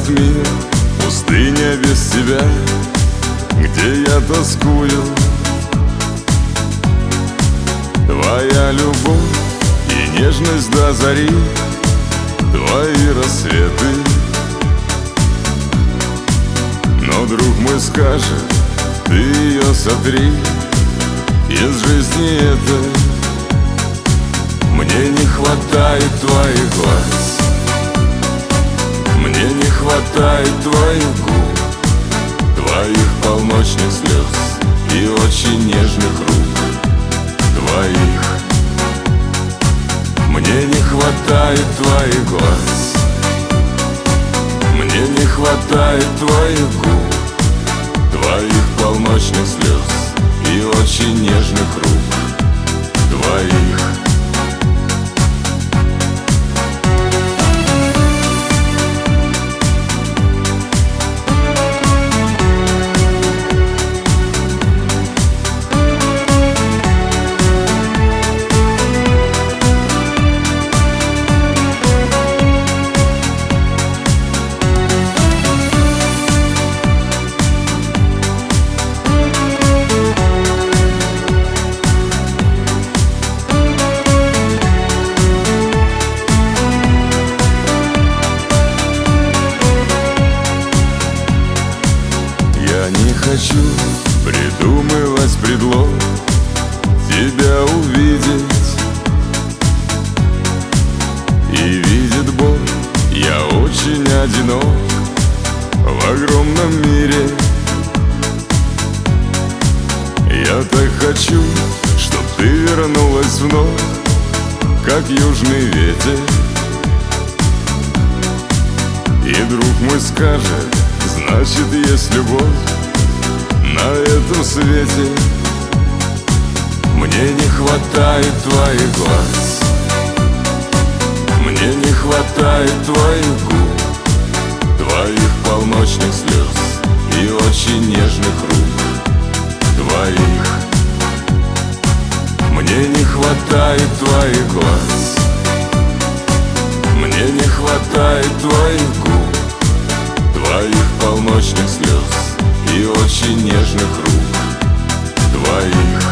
этот мир, пустыня без тебя, где я тоскую. Твоя любовь и нежность до зари, твои рассветы. Но друг мой скажет: ты ее сотри из жизни этой. Мне не хватает твоих глаз, мне не хватает твоих губ, твоих полночных слез и очень нежных рук твоих. Мне не хватает твоих глаз, мне не хватает твоих губ, твоих полночных слез и очень нежных рук твоих. Я не хочу придумывать предлог тебя увидеть. И видит Бог, я очень одинок в огромном мире. Я так хочу, чтоб ты вернулась вновь, как южный ветер. И друг мой скажет: значит, есть любовь на этом свете. Мне не хватает твоих глаз, мне не хватает твоих губ, твоих полночных слез и очень нежных рук твоих. Мне не хватает твоих глаз, мне не хватает твоих губ, твоих полночных слез и очень нежных рук твоих.